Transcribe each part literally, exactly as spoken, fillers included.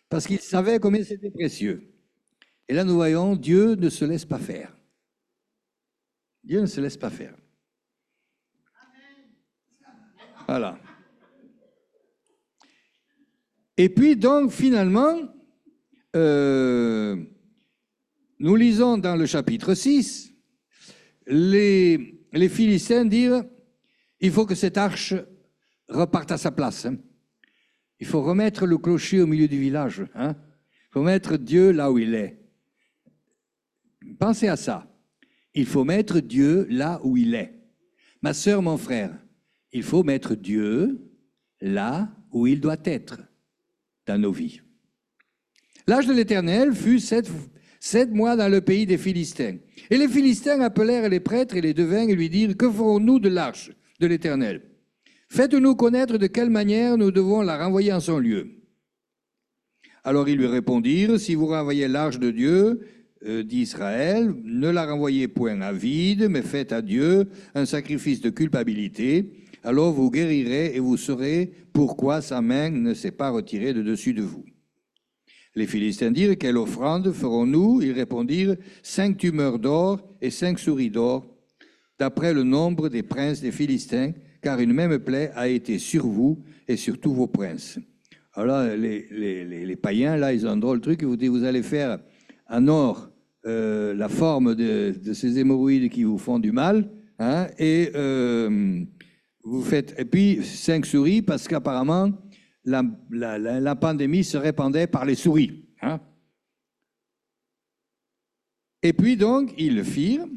parce qu'il savait combien c'était précieux. Et là, nous voyons, Dieu ne se laisse pas faire. Dieu ne se laisse pas faire. Voilà. Et puis, donc, finalement, euh, nous lisons dans le chapitre six, les, les Philistins disent, il faut que cette arche reparte à sa place. Hein. Il faut remettre le clocher au milieu du village. Hein. Il faut mettre Dieu là où il est. Pensez à ça. Il faut mettre Dieu là où il est. Ma sœur, mon frère, il faut mettre Dieu là où il doit être dans nos vies. L'âge de l'Éternel fut sept, sept mois dans le pays des Philistins. Et les Philistins appelèrent les prêtres et les devins et lui dirent, que ferons-nous de l'arche de l'Éternel? Faites-nous connaître de quelle manière nous devons la renvoyer en son lieu. Alors ils lui répondirent, si vous renvoyez l'arche de Dieu, euh, d'Israël, ne la renvoyez point à vide, mais faites à Dieu un sacrifice de culpabilité. Alors vous guérirez et vous saurez pourquoi sa main ne s'est pas retirée de dessus de vous. Les Philistins dirent, quelle offrande ferons-nous? Ils répondirent, cinq tumeurs d'or et cinq souris d'or, d'après le nombre des princes des Philistins, car une même plaie a été sur vous et sur tous vos princes. Alors là, les, les, les, les païens, là, ils ont un drôle de truc, ils vous disent, vous allez faire en or euh, la forme de, de ces hémorroïdes qui vous font du mal, hein, et euh, vous faites, et puis cinq souris, parce qu'apparemment, la, la, la, la pandémie se répandait par les souris. Hein. Et puis donc, ils le firent.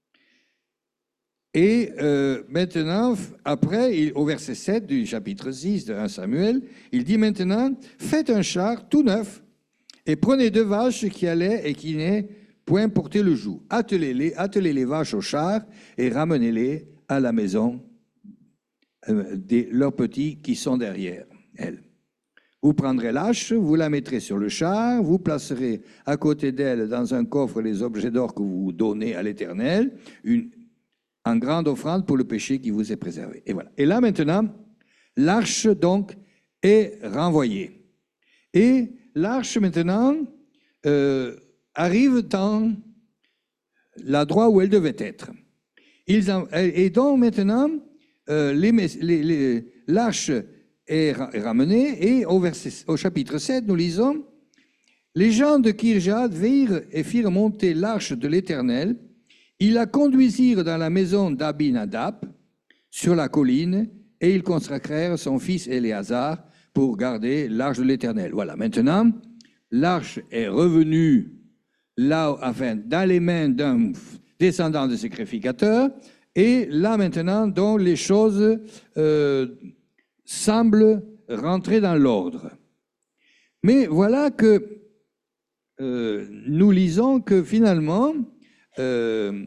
Et euh, maintenant, après, il, au verset sept du chapitre six de premier Samuel, il dit maintenant, faites un char tout neuf et prenez deux vaches qui allaient et qui n'aient point porté le joug. Attelez-les, attelez les vaches au char et ramenez-les à la maison euh, des leurs petits qui sont derrière elles. Vous prendrez l'âche, vous la mettrez sur le char, vous placerez à côté d'elle dans un coffre les objets d'or que vous donnez à l'Éternel, une en grande offrande pour le péché qui vous est préservé. Et voilà. Et là maintenant, l'arche donc est renvoyée. Et l'arche maintenant euh, arrive dans l'endroit où elle devait être. Ils en, et donc maintenant, euh, les, les, les, l'arche est ramenée et au, verset, au chapitre sept, nous lisons, les gens de Kirjat virent et firent monter l'arche de l'Éternel. Ils la conduisirent dans la maison d'Abinadab, sur la colline, et ils consacrèrent son fils Éléazar pour garder l'arche de l'Éternel. Voilà, maintenant, l'arche est revenue là, enfin, dans les mains d'un descendant de sacrificateur, et là maintenant, donc, les choses euh, semblent rentrer dans l'ordre. Mais voilà que euh, nous lisons que finalement, Euh,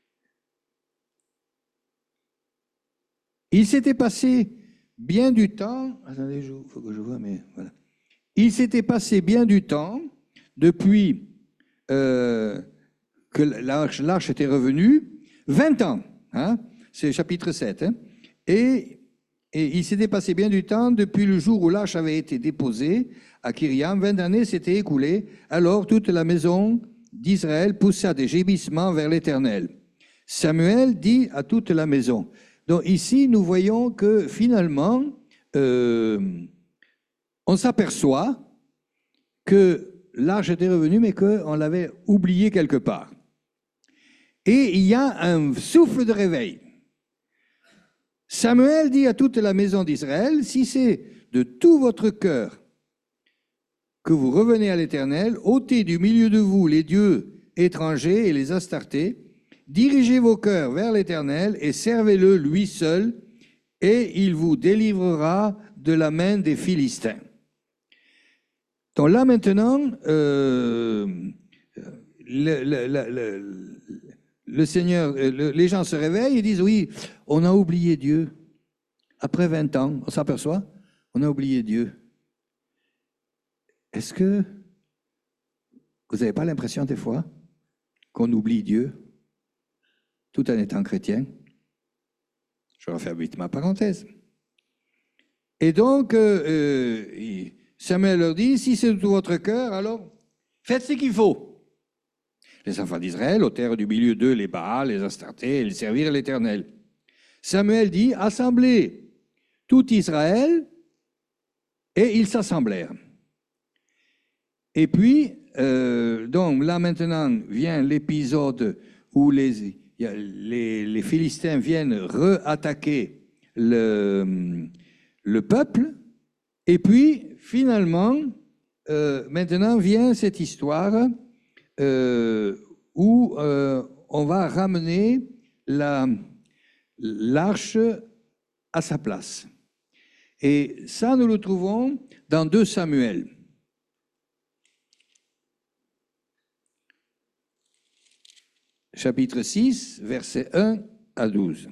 il s'était passé bien du temps, attendez, il faut que je vois, mais voilà. Il s'était passé bien du temps depuis euh, que l'arche, l'arche était revenue, vingt ans, hein, c'est le chapitre sept, hein, et, et il s'était passé bien du temps depuis le jour où l'arche avait été déposée à Kyriam, vingt années s'étaient écoulées, alors toute la maison d'Israël poussa des gémissements vers l'Éternel. Samuel dit à toute la maison. Donc ici, nous voyons que finalement, euh, on s'aperçoit que l'arche était revenue, mais qu'on l'avait oublié quelque part. Et il y a un souffle de réveil. Samuel dit à toute la maison d'Israël, si c'est de tout votre cœur que vous revenez à l'Éternel, ôtez du milieu de vous les dieux étrangers et les astartés, dirigez vos cœurs vers l'Éternel et servez-le lui seul, et il vous délivrera de la main des Philistins. Donc là maintenant, euh, le, le, le, le Seigneur, le, les gens se réveillent et disent, oui, on a oublié Dieu. Après vingt ans, on s'aperçoit, on a oublié Dieu. Est-ce que vous n'avez pas l'impression des fois qu'on oublie Dieu tout en étant chrétien? Je referme vite ma parenthèse. Et donc, euh, Samuel leur dit, si c'est de tout votre cœur, alors faites ce qu'il faut. Les enfants d'Israël ôtèrent du milieu d'eux les Baals, les Astartés, et ils servirent l'Éternel. Samuel dit, assemblez tout Israël, et ils s'assemblèrent. Et puis, euh, donc là maintenant vient l'épisode où les, les, les Philistins viennent re-attaquer le, le peuple. Et puis, finalement, euh, maintenant vient cette histoire euh, où euh, on va ramener la, l'arche à sa place. Et ça, nous le trouvons dans deux Samuel. Chapitre six, versets un à douze.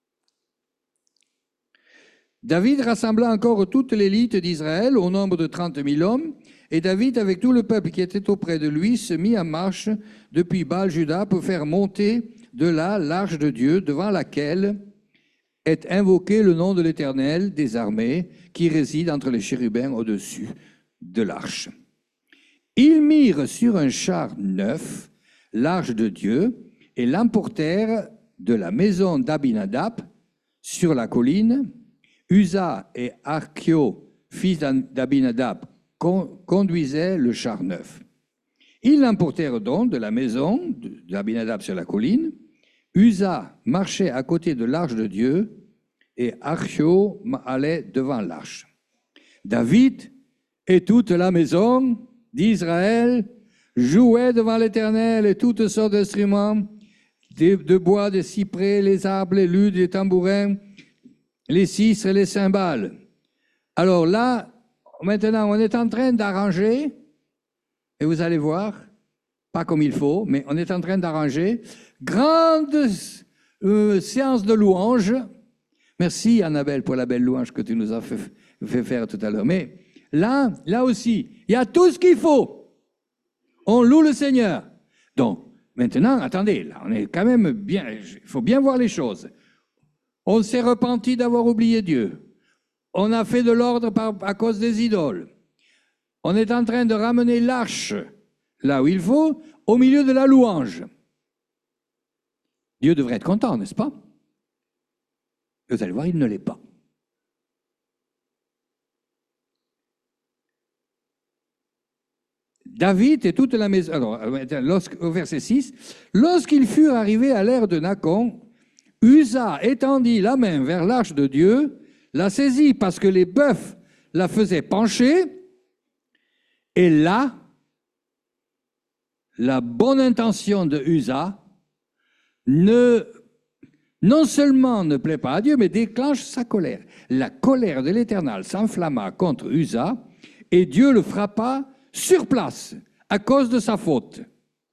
David rassembla encore toute l'élite d'Israël au nombre de trente mille hommes, et David, avec tout le peuple qui était auprès de lui, se mit en marche depuis Baal-Juda pour faire monter de là l'arche de Dieu, devant laquelle est invoqué le nom de l'Éternel des armées, qui réside entre les chérubins au-dessus de l'arche. Ils mirent sur un char neuf l'arche de Dieu et l'emportèrent de la maison d'Abinadab sur la colline. Uza et Archio, fils d'Abinadab, conduisaient le char neuf. Ils l'emportèrent donc de la maison d'Abinadab sur la colline. Uza marchait à côté de l'arche de Dieu et Archio allait devant l'arche. David et toute la maison d'Israël jouaient devant l'Éternel et toutes sortes d'instruments, de bois, des cyprès, les arbres, les luttes, les tambourins, les cistres et les cymbales. Alors là, maintenant, on est en train d'arranger, et vous allez voir, pas comme il faut, mais on est en train d'arranger, grande euh, séance de louanges. Merci Annabelle pour la belle louange que tu nous as fait, fait faire tout à l'heure. Mais là, là aussi, il y a tout ce qu'il faut. On loue le Seigneur. Donc, maintenant, attendez, là, on est quand même bien, il faut bien voir les choses. On s'est repenti d'avoir oublié Dieu. On a fait de l'ordre par, à cause des idoles. On est en train de ramener l'arche là où il faut, au milieu de la louange. Dieu devrait être content, n'est-ce pas? Vous allez voir, il ne l'est pas. David et toute la maison... Alors, au verset six, lorsqu'ils furent arrivés à l'ère de Nacon, Uza étendit la main vers l'arche de Dieu, la saisit parce que les bœufs la faisaient pencher, et là, la bonne intention de Uza ne, non seulement ne plaît pas à Dieu, mais déclenche sa colère. La colère de l'Éternel s'enflamma contre Uza, et Dieu le frappa sur place à cause de sa faute.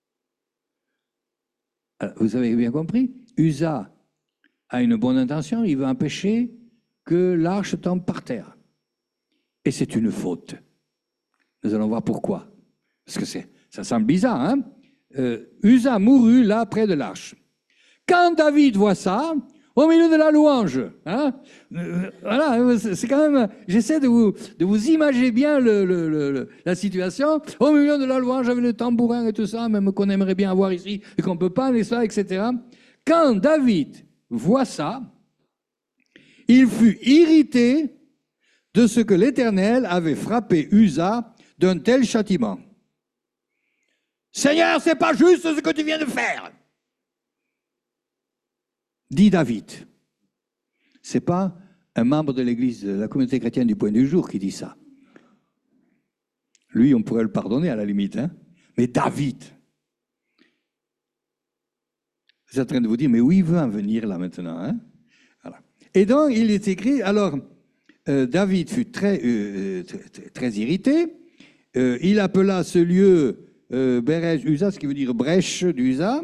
Alors, vous avez bien compris, Uza a une bonne intention, il veut empêcher que l'arche tombe par terre. Et c'est une faute. Nous allons voir pourquoi. Parce que c'est, ça semble bizarre, hein? Euh, Uza mourut là près de l'arche. Quand David voit ça, au milieu de la louange, hein, euh, voilà, c'est quand même, j'essaie de vous, de vous imaginer bien le, le, le, la situation, au milieu de la louange avec le tambourin et tout ça, même qu'on aimerait bien avoir ici et qu'on ne peut pas, n'est-ce pas, et cetera. Quand David voit ça, il fut irrité de ce que l'Éternel avait frappé Uza d'un tel châtiment. Seigneur, c'est pas juste ce que tu viens de faire, dit David. C'est pas un membre de l'Église, de la communauté chrétienne du Point du Jour qui dit ça. Lui, on pourrait le pardonner à la limite, hein? Mais David. Vous êtes en train de vous dire, mais où il veut en venir là maintenant, hein? Voilà. Et donc, il est écrit, alors, euh, David fut très, euh, très, très irrité. Euh, il appela ce lieu euh, Bérez Uza, ce qui veut dire brèche d'Uza.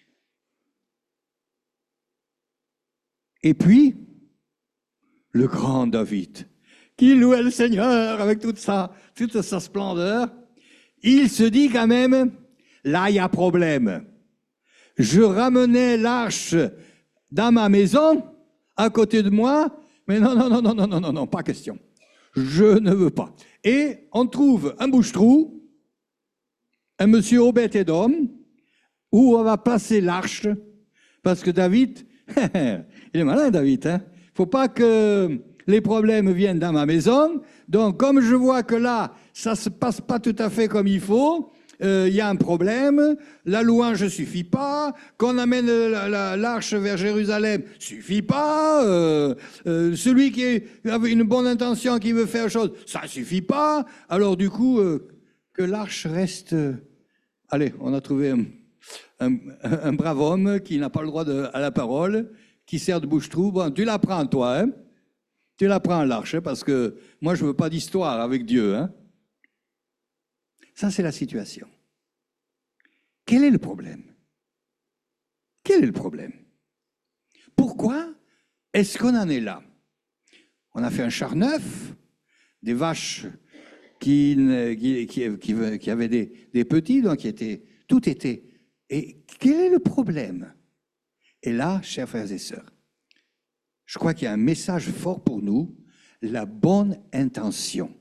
Et puis, le grand David, qui louait le Seigneur avec toute sa, toute sa splendeur, il se dit quand même, là, il y a problème. Je ramenais l'arche dans ma maison, à côté de moi, mais non, non, non, non, non, non, non, non, pas question. je ne veux pas. Et on trouve un bouche-trou, un monsieur Obed Edom, où on va placer l'arche, parce que David, il est malin David, hein. Faut pas que les problèmes viennent dans ma maison, donc comme je vois que là, ça se passe pas tout à fait comme il faut, il euh, y a un problème, la louange ne suffit pas, qu'on amène l'arche vers Jérusalem suffit pas, euh, euh, celui qui avait une bonne intention, qui veut faire chose, ça suffit pas, alors du coup, euh, que l'arche reste... Euh, allez, on a trouvé un, un, un brave homme qui n'a pas le droit de, à la parole, qui sert de bouche-trou. Bon, tu la prends toi, hein, tu la prends l'arche, hein, parce que moi je veux pas d'histoire avec Dieu, hein. Ça, c'est la situation. Quel est le problème? Quel est le problème? Pourquoi est-ce qu'on en est là? On a fait un char neuf, des vaches qui, qui, qui, qui, qui avaient des, des petits, donc qui étaient, tout était. Et quel est le problème? Et là, chers frères et sœurs, je crois qu'il y a un message fort pour nous, la bonne intention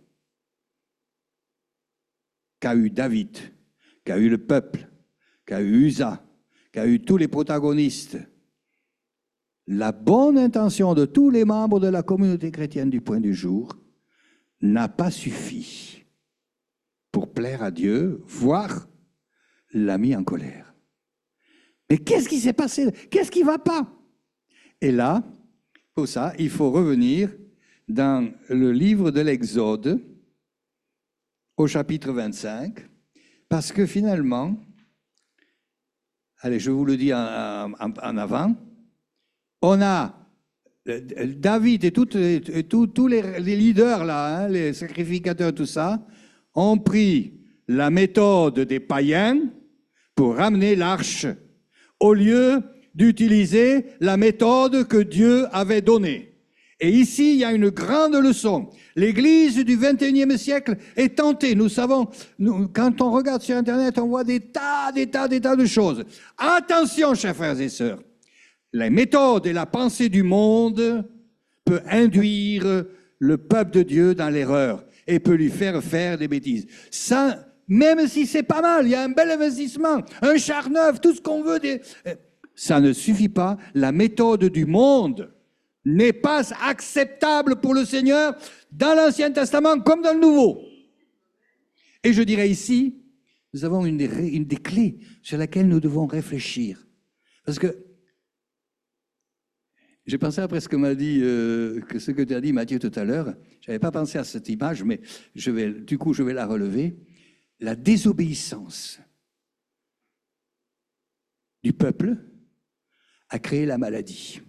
qu'a eu David, qu'a eu le peuple, qu'a eu Usa, qu'a eu tous les protagonistes. La bonne intention de tous les membres de la communauté chrétienne du Point du Jour n'a pas suffi pour plaire à Dieu, voire l'a mis en colère. Mais qu'est-ce qui s'est passé? Qu'est-ce qui ne va pas? Et là, pour ça, il faut revenir dans le livre de l'Exode, au chapitre vingt-cinq, parce que finalement, allez, je vous le dis en, en, en avant, on a David et, toutes, et tout, tous les, les leaders, là, hein, les sacrificateurs, tout ça, ont pris la méthode des païens pour ramener l'arche, au lieu d'utiliser la méthode que Dieu avait donnée. Et ici, il y a une grande leçon. L'Église du vingt et unième siècle est tentée. Nous savons, nous, quand on regarde sur Internet, on voit des tas, des tas, des tas de choses. Attention, chers frères et sœurs. La méthode et la pensée du monde peut induire le peuple de Dieu dans l'erreur et peut lui faire faire des bêtises. Ça, même si c'est pas mal, il y a un bel investissement, un char neuf, tout ce qu'on veut, des... ça ne suffit pas. La méthode du monde n'est pas acceptable pour le Seigneur dans l'Ancien Testament comme dans le Nouveau. Et je dirais ici, nous avons une des, une des clés sur laquelle nous devons réfléchir. Parce que j'ai pensé après ce que m'a dit, euh, que ce que tu as dit Mathieu tout à l'heure. Je n'avais pas pensé à cette image, mais je vais, du coup je vais la relever. La désobéissance du peuple a créé la maladie.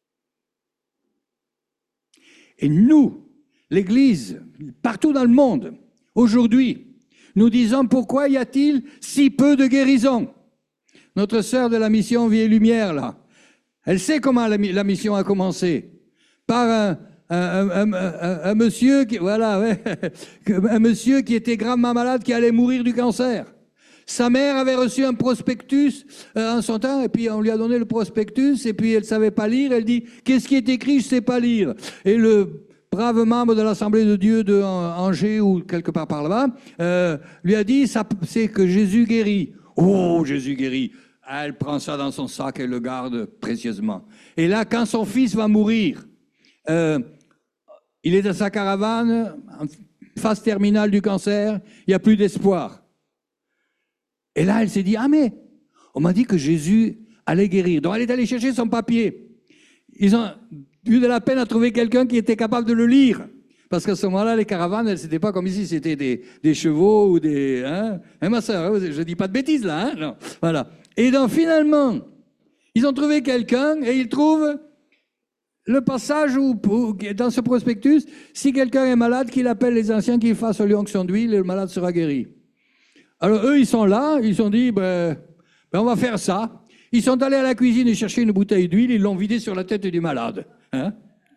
Et nous, l'Église, partout dans le monde, aujourd'hui, nous disons pourquoi y a-t-il si peu de guérisons? Notre sœur de la mission Vie et Lumière, là, elle sait comment la, la mission a commencé. Par un, un, un, un, un monsieur qui, voilà, ouais, un monsieur qui était gravement malade, qui allait mourir du cancer. Sa mère avait reçu un prospectus euh, en son temps, et puis on lui a donné le prospectus, et puis elle ne savait pas lire. Elle dit « Qu'est-ce qui est écrit? Je ne sais pas lire. » Et le brave membre de l'Assemblée de Dieu de Angers, ou quelque part par là-bas, euh, lui a dit « C'est que Jésus guérit. » Oh, Jésus guérit. Elle prend ça dans son sac et le garde précieusement. Et là, quand son fils va mourir, euh, il est dans sa caravane, en phase terminale du cancer, il n'y a plus d'espoir. Et là, elle s'est dit, ah mais, on m'a dit que Jésus allait guérir. Donc elle est allée chercher son papier. Ils ont eu de la peine à trouver quelqu'un qui était capable de le lire. Parce qu'à ce moment-là, les caravanes, elles n'étaient pas comme ici, c'était des, des chevaux ou des... Hein, hein ma soeur, je ne dis pas de bêtises là, hein, non. Voilà. Et donc finalement, ils ont trouvé quelqu'un et ils trouvent le passage où, où, dans ce prospectus, si quelqu'un est malade, qu'il appelle les anciens, qu'il fasse l'onction d'huile et le malade sera guéri. Alors eux, ils sont là, ils se sont dit, ben, ben, on va faire ça. Ils sont allés à la cuisine et chercher une bouteille d'huile, ils l'ont vidée sur la tête du malade. Hein?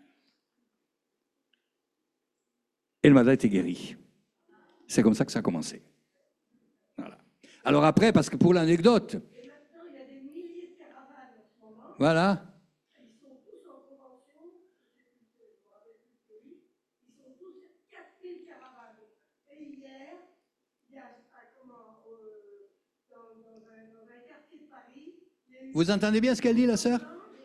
Et le malade était guéri. C'est comme ça que ça a commencé. Voilà. Alors après, parce que pour l'anecdote... Voilà. Ils sont tous en convention, ils sont tous Vous entendez bien ce qu'elle dit, la sœur?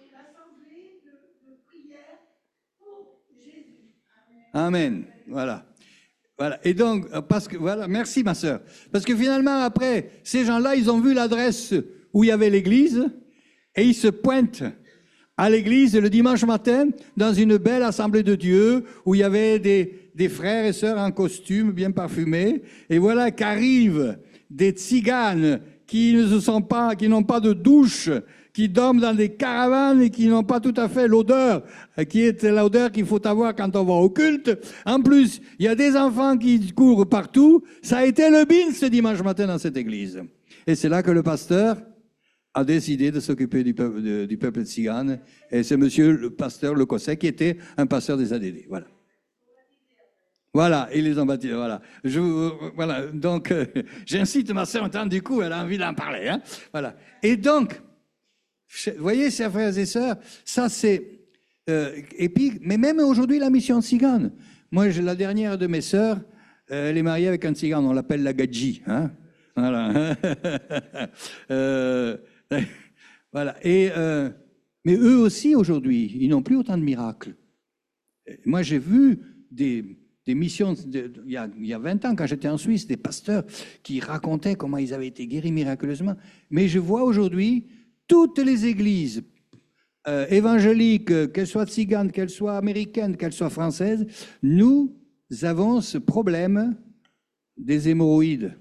Amen. Voilà. Voilà. Et donc, parce que, voilà, merci ma sœur. Parce que finalement, après, ces gens-là, ils ont vu l'adresse où il y avait l'église et ils se pointent à l'église le dimanche matin dans une belle assemblée de Dieu où il y avait des, des frères et sœurs en costume bien parfumés. Et voilà qu'arrivent des tziganes qui ne se sont pas, qui n'ont pas de douche, qui dorment dans des caravanes et qui n'ont pas tout à fait l'odeur, qui est l'odeur qu'il faut avoir quand on va au culte. En plus, il y a des enfants qui courent partout. Ça a été le bin ce dimanche matin dans cette église. Et c'est là que le pasteur a décidé de s'occuper du peuple, de, du peuple tzigane. Et c'est monsieur le pasteur Le Cosset qui était un pasteur des A D D. Voilà. Voilà, ils les ont baptisés, voilà. Je, voilà, donc, euh, j'incite ma sœur, du coup, elle a envie d'en parler, hein. Voilà. Et donc, vous voyez, chers frères et sœurs, ça c'est... Euh, et puis, mais même aujourd'hui, la mission tzigane. Moi, j'ai la dernière de mes sœurs, euh, elle est mariée avec un tzigane, on l'appelle la Gadji, hein. Voilà. euh, voilà. Et, euh, mais eux aussi, aujourd'hui, ils n'ont plus autant de miracles. Moi, j'ai vu des... des missions, de, il, y a, il y a vingt ans, quand j'étais en Suisse, des pasteurs qui racontaient comment ils avaient été guéris miraculeusement. Mais je vois aujourd'hui toutes les églises euh, évangéliques, qu'elles soient tziganes, qu'elles soient américaines, qu'elles soient françaises, nous avons ce problème des hémorroïdes.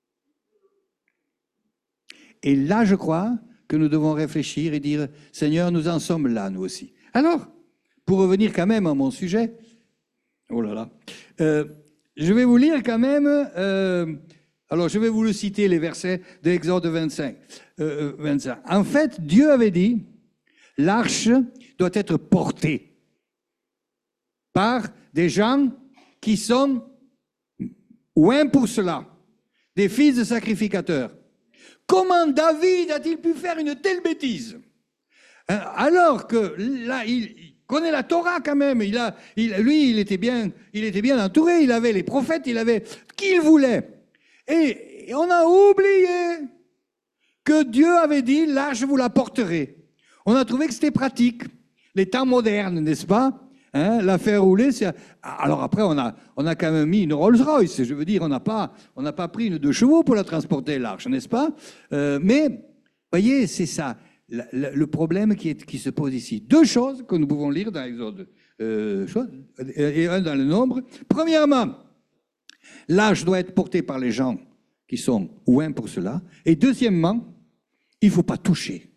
Et là, je crois que nous devons réfléchir et dire, Seigneur, nous en sommes là, nous aussi. Alors, pour revenir quand même à mon sujet, oh là là. Euh, je vais vous lire quand même, euh, alors je vais vous le citer, les versets de Exode vingt-cinq, euh, vingt-cinq. En fait, Dieu avait dit, l'arche doit être portée par des gens qui sont ouins pour cela, des fils de sacrificateurs. Comment David a-t-il pu faire une telle bêtise? Alors que là, il... connaît la Torah quand même. Il a, il, lui, il était bien, il était bien entouré. Il avait les prophètes, il avait qui il voulait. Et, et on a oublié que Dieu avait dit, l'arche vous la porterez. On a trouvé que c'était pratique. Les temps modernes, n'est-ce pas? Hein, la faire rouler, c'est... Alors après, on a, on a quand même mis une Rolls-Royce. Je veux dire, on n'a pas, on n'a pas pris une deux chevaux pour la transporter, l'arche, n'est-ce pas? euh, Mais, voyez, c'est ça. Le, le problème qui, est, qui se pose ici. Deux choses que nous pouvons lire dans l'Exode, euh, et un dans le Nombre. Premièrement, l'arche doit être porté par les gens qui sont ouins pour cela. Et deuxièmement, il ne faut pas toucher.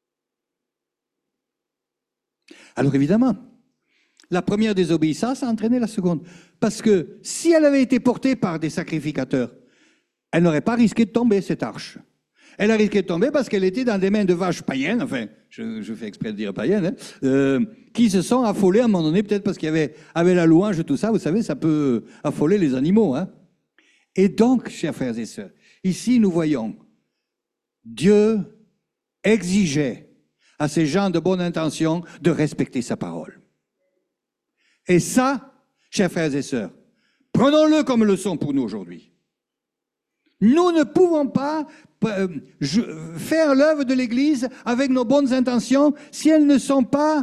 Alors évidemment, la première désobéissance a entraîné la seconde. Parce que si elle avait été portée par des sacrificateurs, elle n'aurait pas risqué de tomber, cette arche. Elle a risqué de tomber parce qu'elle était dans des mains de vaches païennes, enfin, je, je fais exprès de dire païennes, hein, euh, qui se sont affolées à un moment donné, peut-être parce qu'il y avait, avec la louange, tout ça, vous savez, ça peut affoler les animaux. Hein. Et donc, chers frères et sœurs, ici nous voyons, Dieu exigeait à ces gens de bonne intention de respecter sa parole. Et ça, chers frères et sœurs, prenons-le comme leçon pour nous aujourd'hui. Nous ne pouvons pas faire l'œuvre de l'Église avec nos bonnes intentions si elles ne sont pas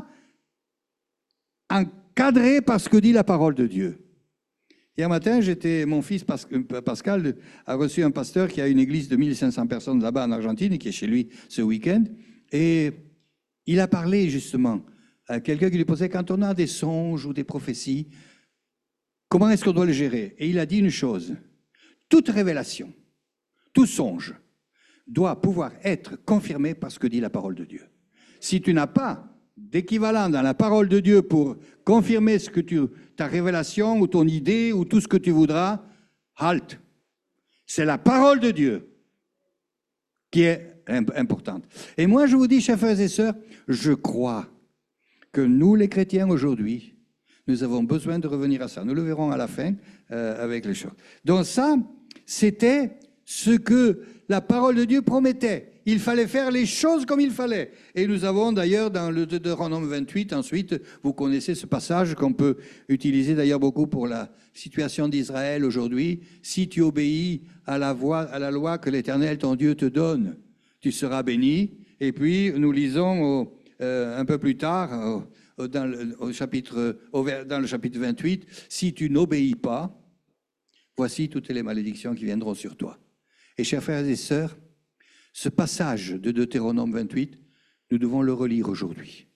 encadrées par ce que dit la parole de Dieu. Hier matin, j'étais, mon fils Pascal a reçu un pasteur qui a une église de mille cinq cents personnes là-bas en Argentine et qui est chez lui ce week-end. Et il a parlé justement à quelqu'un qui lui posait, quand on a des songes ou des prophéties, comment est-ce qu'on doit le gérer? Et il a dit une chose, toute révélation, tout songe doit pouvoir être confirmé par ce que dit la parole de Dieu. Si tu n'as pas d'équivalent dans la parole de Dieu pour confirmer ce que tu, ta révélation ou ton idée ou tout ce que tu voudras, halte. C'est la parole de Dieu qui est importante. Et moi, je vous dis, chers frères et sœurs, je crois que nous, les chrétiens, aujourd'hui, nous avons besoin de revenir à ça. Nous le verrons à la fin euh, avec les choses. Donc ça, c'était ce que la parole de Dieu promettait. Il fallait faire les choses comme il fallait. Et nous avons d'ailleurs dans le Deutéronome vingt-huit, ensuite, vous connaissez ce passage qu'on peut utiliser d'ailleurs beaucoup pour la situation d'Israël aujourd'hui. Si tu obéis à la, voie, à la loi que l'Éternel, ton Dieu, te donne, tu seras béni. Et puis, nous lisons au, euh, un peu plus tard, au, dans, le, au chapitre, au, dans le chapitre vingt-huit, « Si tu n'obéis pas, voici toutes les malédictions qui viendront sur toi. » Et chers frères et sœurs, ce passage de Deutéronome vingt-huit, nous devons le relire aujourd'hui.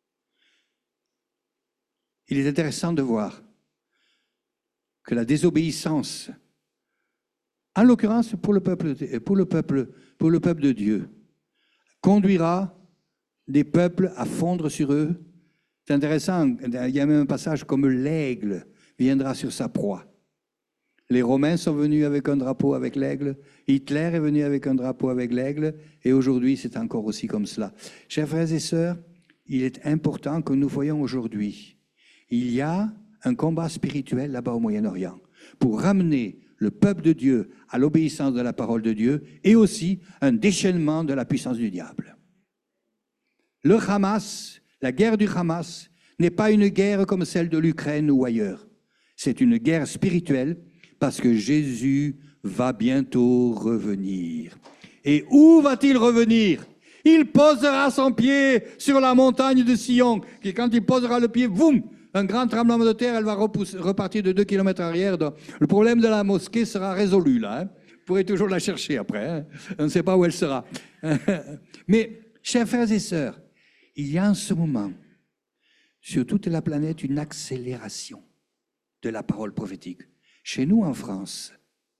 Il est intéressant de voir que la désobéissance, en l'occurrence pour le peuple, pour le peuple, pour le peuple de Dieu, conduira des peuples à fondre sur eux. C'est intéressant, il y a même un passage comme l'aigle viendra sur sa proie. Les Romains sont venus avec un drapeau avec l'aigle, Hitler est venu avec un drapeau avec l'aigle, et aujourd'hui c'est encore aussi comme cela. Chers frères et sœurs, il est important que nous voyions aujourd'hui, il y a un combat spirituel là-bas au Moyen-Orient pour ramener le peuple de Dieu à l'obéissance de la parole de Dieu et aussi un déchaînement de la puissance du diable. Le Hamas, la guerre du Hamas, n'est pas une guerre comme celle de l'Ukraine ou ailleurs. C'est une guerre spirituelle parce que Jésus va bientôt revenir. Et où va-t-il revenir? Il posera son pied sur la montagne de Sion. Et quand il posera le pied, boum, un grand tremblement de terre, elle va repousser, repartir de deux kilomètres arrière. Donc, le problème de la mosquée sera résolu, là. Hein. Vous pourrez toujours la chercher après. Hein. On ne sait pas où elle sera. Mais, chers frères et sœurs, il y a en ce moment, sur toute la planète, une accélération de la parole prophétique. Chez nous, en France,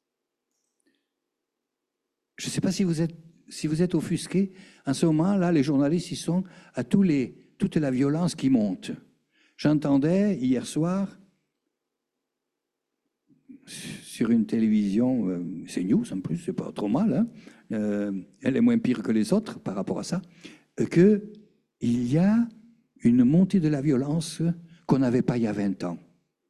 je ne sais pas si vous êtes, si vous êtes offusqués, en ce moment, là, les journalistes, ils sont à tous les, toute la violence qui monte. J'entendais hier soir, sur une télévision, euh, c'est News en plus, c'est pas trop mal, hein, euh, elle est moins pire que les autres par rapport à ça, euh, qu'il y a une montée de la violence qu'on n'avait pas il y a vingt ans.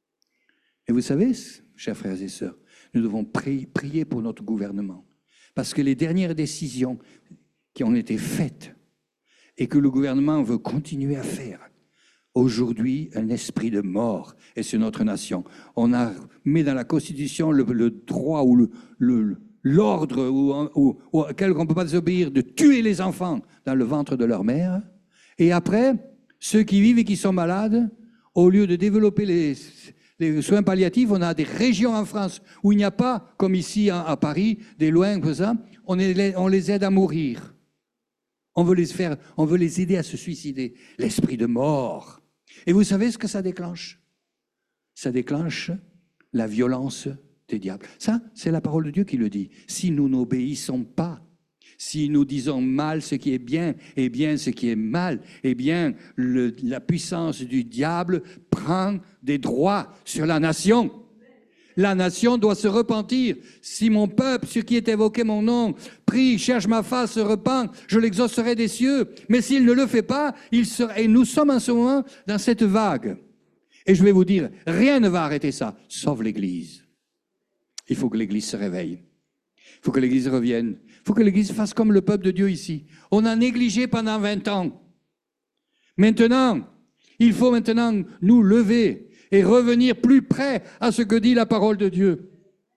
Et vous savez, chers frères et sœurs, nous devons prier, prier pour notre gouvernement. Parce que les dernières décisions qui ont été faites et que le gouvernement veut continuer à faire, aujourd'hui, un esprit de mort est sur notre nation. On a mis dans la Constitution le, le droit ou le, le, l'ordre ou, ou, ou, auquel on ne peut pas désobéir de tuer les enfants dans le ventre de leur mère. Et après, ceux qui vivent et qui sont malades, au lieu de développer les... les soins palliatifs, on a des régions en France où il n'y a pas, comme ici à, à Paris, des loins comme ça, on les, on les aide à mourir. On veut les faire, on veut les aider à se suicider. L'esprit de mort. Et vous savez ce que ça déclenche? Ça déclenche la violence des diables. Ça, c'est la parole de Dieu qui le dit. Si nous n'obéissons pas, si nous disons mal ce qui est bien et bien ce qui est mal, eh bien, le, la puissance du diable prend des droits sur la nation. La nation doit se repentir. Si mon peuple, sur qui est évoqué mon nom, prie, cherche ma face, se repent, je l'exaucerai des cieux. Mais s'il ne le fait pas, il sera... Et nous sommes en ce moment dans cette vague. Et je vais vous dire, rien ne va arrêter ça, sauf l'Église. Il faut que l'Église se réveille. Il faut que l'Église revienne. Il faut que l'Église fasse comme le peuple de Dieu ici. On a négligé pendant vingt ans. Maintenant, il faut maintenant nous lever et revenir plus près à ce que dit la parole de Dieu.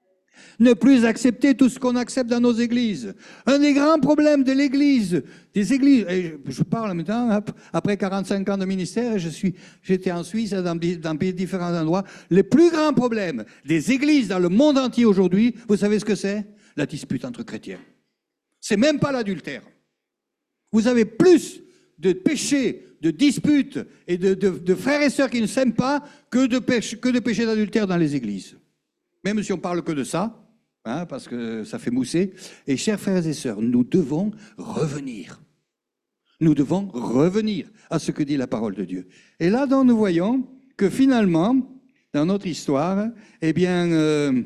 Ne plus accepter tout ce qu'on accepte dans nos églises. Un des grands problèmes de l'église, des églises, et je parle maintenant, après quarante-cinq ans de ministère, je suis, j'étais en Suisse, dans, dans différents endroits, le plus grand problème des églises dans le monde entier aujourd'hui, vous savez ce que c'est? La dispute entre chrétiens. C'est même pas l'adultère. Vous avez plus de péchés, de disputes et de, de, de frères et sœurs qui ne s'aiment pas que de, péché, que de péchés d'adultère dans les églises. Même si on parle que de ça, hein, parce que ça fait mousser. Et chers frères et sœurs, nous devons revenir. Nous devons revenir à ce que dit la parole de Dieu. Et là, donc, nous voyons que finalement, dans notre histoire, eh bien, euh,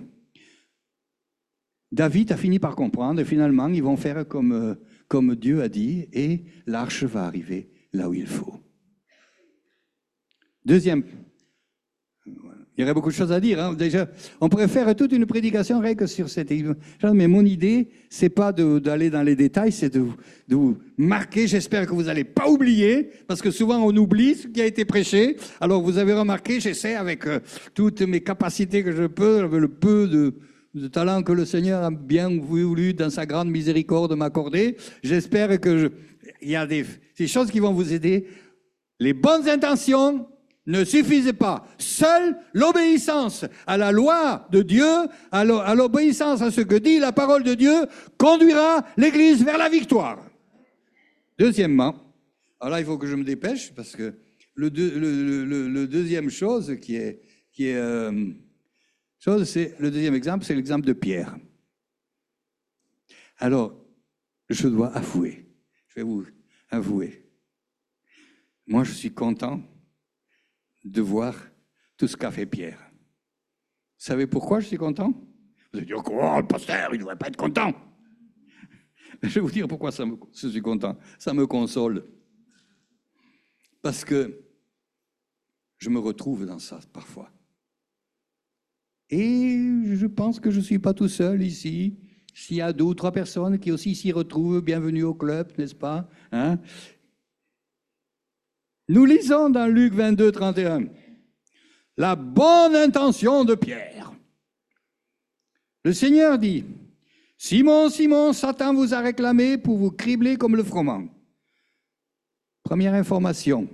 David a fini par comprendre et finalement, ils vont faire comme, euh, comme Dieu a dit et l'arche va arriver là où il faut. Deuxième, il y aurait beaucoup de choses à dire. Hein. Déjà, on pourrait faire toute une prédication rien que sur cette... Mais mon idée, c'est pas d'aller dans les détails, c'est de, de vous marquer. J'espère que vous n'allez pas oublier, parce que souvent on oublie ce qui a été prêché. Alors vous avez remarqué, j'essaie avec euh, toutes mes capacités que je peux, avec le peu de... de talent que le Seigneur a bien voulu, dans sa grande miséricorde, m'accorder. J'espère que je... il y a des, des choses qui vont vous aider. Les bonnes intentions ne suffisent pas. Seule l'obéissance à la loi de Dieu, à l'obéissance à ce que dit la parole de Dieu, conduira l'Église vers la victoire. Deuxièmement, alors là, il faut que je me dépêche, parce que le, deux, le, le, le deuxième chose qui est, qui est euh, chose, c'est le deuxième exemple, c'est l'exemple de Pierre. Alors, je dois avouer, je vais vous avouer, moi je suis content de voir tout ce qu'a fait Pierre. Vous savez pourquoi je suis content? Vous allez dire, oh, le pasteur, il ne devrait pas être content. Je vais vous dire pourquoi ça me, je suis content. Ça me console. Parce que je me retrouve dans ça parfois. Et je pense que je ne suis pas tout seul ici. S'il y a deux ou trois personnes qui aussi s'y retrouvent, bienvenue au club, n'est-ce pas? Hein? Nous lisons dans Luc vingt-deux, trente et un, la bonne intention de Pierre. Le Seigneur dit, « Simon, Simon, Satan vous a réclamé pour vous cribler comme le froment. » Première information.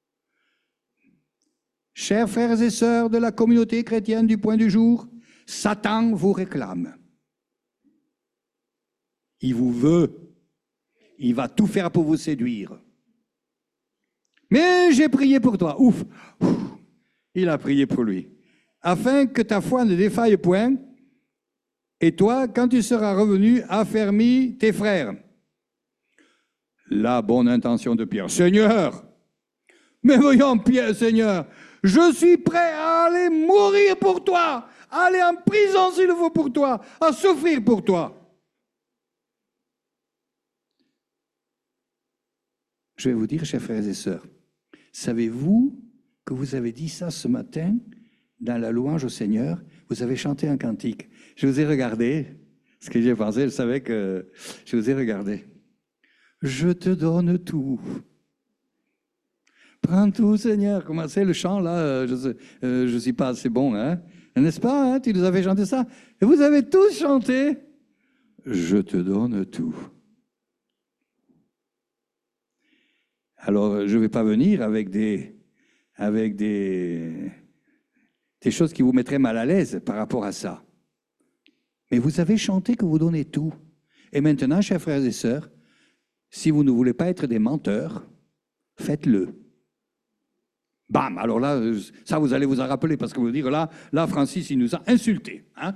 Chers frères et sœurs de la communauté chrétienne du Point du Jour, Satan vous réclame. Il vous veut. Il va tout faire pour vous séduire. Mais j'ai prié pour toi. Ouf, ouf. Il a prié pour lui. Afin que ta foi ne défaille point, et toi, quand tu seras revenu, affermis tes frères. La bonne intention de Pierre. Seigneur, mais voyons Pierre, Seigneur, je suis prêt à aller mourir pour toi, à aller en prison s'il le faut pour toi, à souffrir pour toi. Je vais vous dire, chers frères et sœurs, savez-vous que vous avez dit ça ce matin dans la louange au Seigneur? Vous avez chanté un cantique. Je vous ai regardé, ce que j'ai pensé, je savais que je vous ai regardé. Je te donne tout. Prends tout, Seigneur. Comment c'est le chant là? Je ne euh, je suis pas assez bon, hein? N'est-ce pas? Hein? Tu nous avais chanté ça. Et vous avez tous chanté. Je te donne tout. Alors, je ne vais pas venir avec des, avec des, des choses qui vous mettraient mal à l'aise par rapport à ça. Mais vous avez chanté que vous donnez tout. Et maintenant, chers frères et sœurs, si vous ne voulez pas être des menteurs, faites-le. Bam! Alors là, ça, vous allez vous en rappeler, parce que vous dire, là, là, Francis, il nous a insultés. Hein?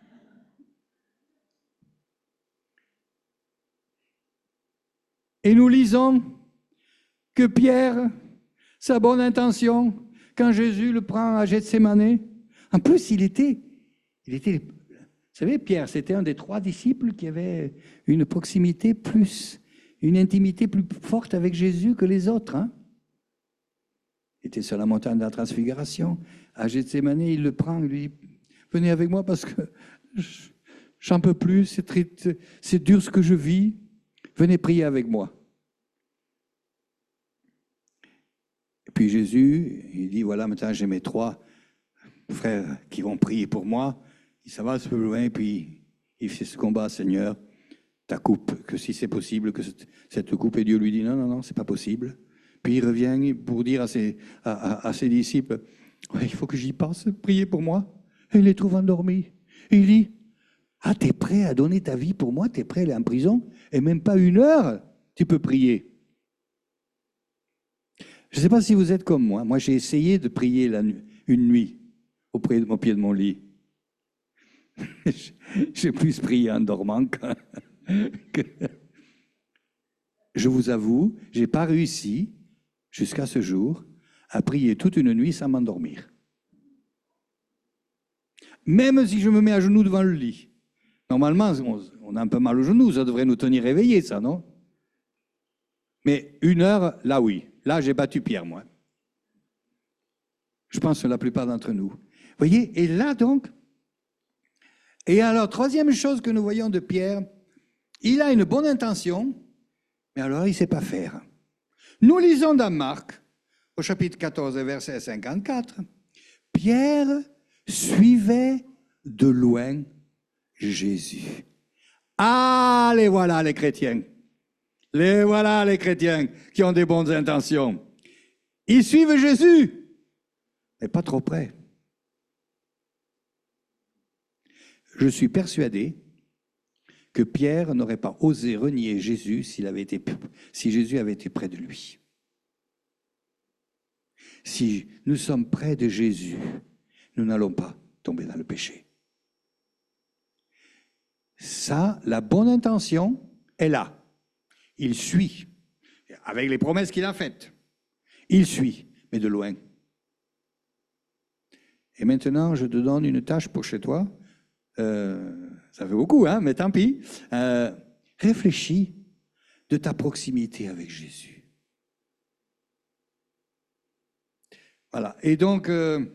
Et nous lisons que Pierre, sa bonne intention, quand Jésus le prend à Gethsémane, en plus, il était, il était, vous savez, Pierre, c'était un des trois disciples qui avait une proximité plus, une intimité plus forte avec Jésus que les autres. Hein? Il était sur la montagne de la Transfiguration. À Gethsémane, il le prend, il lui dit, venez avec moi parce que j'en peux plus, c'est très, c'est dur ce que je vis, venez prier avec moi. Puis Jésus, il dit, voilà, maintenant j'ai mes trois frères qui vont prier pour moi. Il s'en va un peu loin, puis il fait ce combat, Seigneur, ta coupe, que si c'est possible, que cette coupe, et Dieu lui dit, non, non, non, c'est pas possible. Puis il revient pour dire à ses, à, à, à ses disciples, ouais, il faut que j'y pense, priez pour moi. Et il les trouve endormis. Et il dit, ah, t'es prêt à donner ta vie pour moi, t'es prêt à aller en prison, et même pas une heure, tu peux prier. Je ne sais pas si vous êtes comme moi. Moi, j'ai essayé de prier la nu- une nuit auprès de mon pied de mon lit. J'ai plus prié en dormant que... que... Je vous avoue, je n'ai pas réussi, jusqu'à ce jour, à prier toute une nuit sans m'endormir. Même si je me mets à genoux devant le lit. Normalement, on a un peu mal aux genoux, ça devrait nous tenir éveillés, ça, non? Mais une heure, là, oui. Là, j'ai battu Pierre, moi. Je pense que la plupart d'entre nous. Vous voyez, et là, donc, et alors, troisième chose que nous voyons de Pierre, il a une bonne intention, mais alors il ne sait pas faire. Nous lisons dans Marc, au chapitre quatorze, verset cinquante-quatre, Pierre suivait de loin Jésus. Ah, les voilà, les chrétiens. Les voilà, les chrétiens qui ont des bonnes intentions. Ils suivent Jésus, mais pas trop près. Je suis persuadé que Pierre n'aurait pas osé renier Jésus s'il avait été, si Jésus avait été près de lui. Si nous sommes près de Jésus, nous n'allons pas tomber dans le péché. Ça, la bonne intention est là. Il suit, avec les promesses qu'il a faites. Il suit, mais de loin. Et maintenant, je te donne une tâche pour chez toi. Euh, ça fait beaucoup, hein, mais tant pis. Euh, réfléchis de ta proximité avec Jésus. Voilà. Et donc, euh,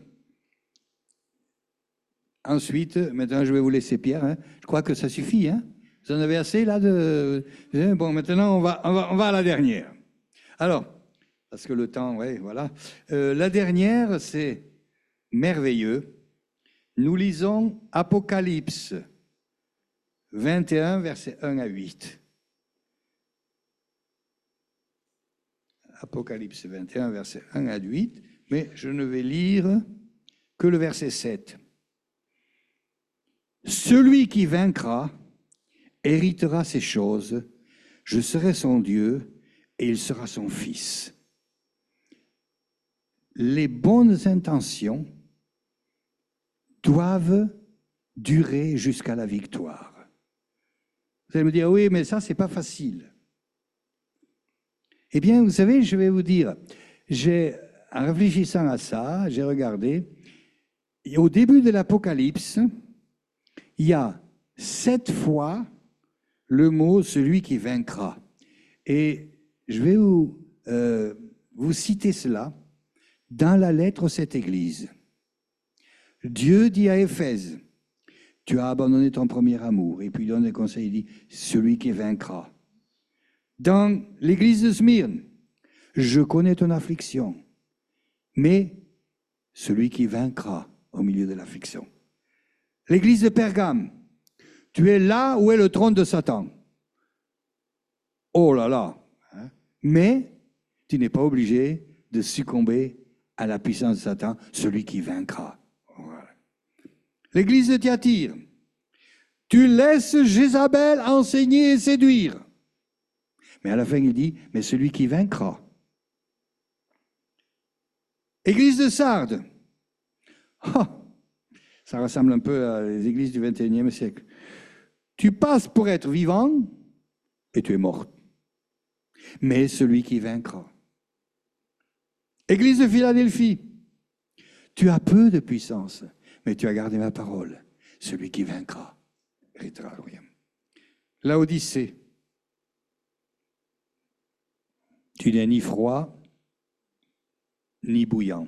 ensuite, maintenant, je vais vous laisser Pierre. Hein. Je crois que ça suffit. Hein. Vous en avez assez, là de... Bon, maintenant, on va, on va, on va à la dernière. Alors, parce que le temps, oui, voilà. Euh, la dernière, c'est merveilleux. Nous lisons Apocalypse vingt et un, versets un à huit. Apocalypse vingt et un, versets un à huit, mais je ne vais lire que le verset sept. Celui qui vaincra héritera ces choses, je serai son Dieu et il sera son fils. Les bonnes intentions doivent durer jusqu'à la victoire. Vous allez me dire, oui, mais ça, c'est pas facile. Eh bien, vous savez, je vais vous dire, j'ai, en réfléchissant à ça, j'ai regardé, et au début de l'Apocalypse, il y a sept fois le mot « celui qui vaincra ». Et je vais vous, euh, vous citer cela dans la lettre à cette église. Dieu dit à Éphèse, tu as abandonné ton premier amour. Et puis il donne des conseils, il dit, celui qui vaincra. Dans l'église de Smyrne, je connais ton affliction, mais celui qui vaincra au milieu de l'affliction. L'église de Pergame, tu es là où est le trône de Satan. Oh là là, hein? Mais tu n'es pas obligé de succomber à la puissance de Satan, celui qui vaincra. Voilà. L'église de Thyatire, tu laisses Jézabel enseigner et séduire. Mais à la fin, il dit, mais celui qui vaincra. Église de Sardes, oh, ça ressemble un peu à les églises du vingt et unième siècle. Tu passes pour être vivant et tu es mort. Mais celui qui vaincra. Église de Philadelphie, tu as peu de puissance, mais tu as gardé ma parole. Celui qui vaincra héritera le royaume. Laodicée, tu n'es ni froid, ni bouillant.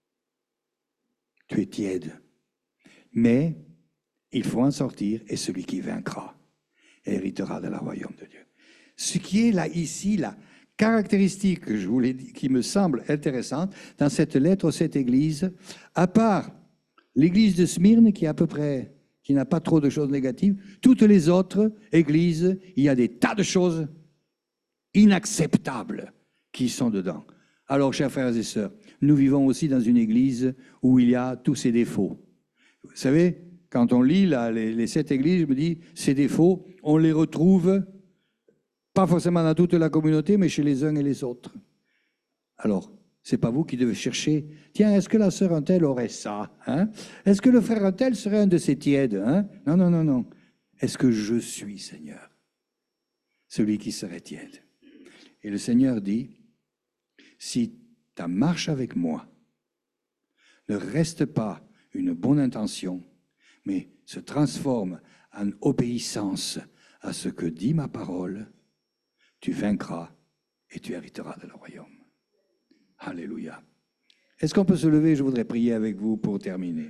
Tu es tiède. Mais il faut en sortir, et celui qui vaincra héritera de la royaume de Dieu. Ce qui est là, ici, la caractéristique que je vous l'ai dit, qui me semble intéressante dans cette lettre à cette église, à part l'église de Smyrne, qui est à peu près, qui n'a pas trop de choses négatives, toutes les autres églises, il y a des tas de choses inacceptables qui sont dedans. Alors, chers frères et sœurs, nous vivons aussi dans une église où il y a tous ces défauts. Vous savez, quand on lit là, les, les sept églises, je me dis, ces défauts, on les retrouve pas forcément dans toute la communauté, mais chez les uns et les autres. Alors, c'est pas vous qui devez chercher, tiens, est-ce que la sœur un tel aurait ça, hein? Est-ce que le frère un tel serait un de ces tièdes, hein? Non, non, non, non. Est-ce que je suis, Seigneur, celui qui serait tiède? Et le Seigneur dit, si ta marche avec moi ne reste pas une bonne intention, mais se transforme en obéissance à ce que dit ma parole, tu vaincras et tu hériteras de le royaume. Alléluia. Est-ce qu'on peut se lever? Je voudrais prier avec vous pour terminer.